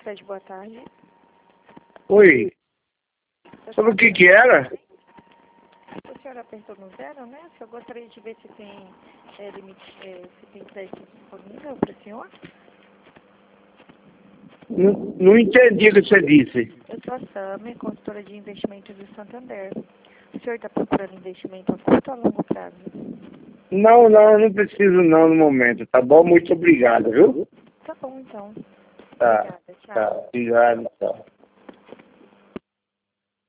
Fred, boa tarde. Oi, sobre o que era? O senhor apertou no zero, né? Eu gostaria de ver se tem limite, se tem crédito disponível para o senhor. Não entendi o que você disse. Eu sou a Sami, consultora de investimentos do Santander. O senhor está procurando investimento a curto ou a longo prazo? Não preciso não no momento, tá bom? Muito obrigado, viu? Tá bom, então. Tá, Obrigada, tchau. tá, obrigado, tchau.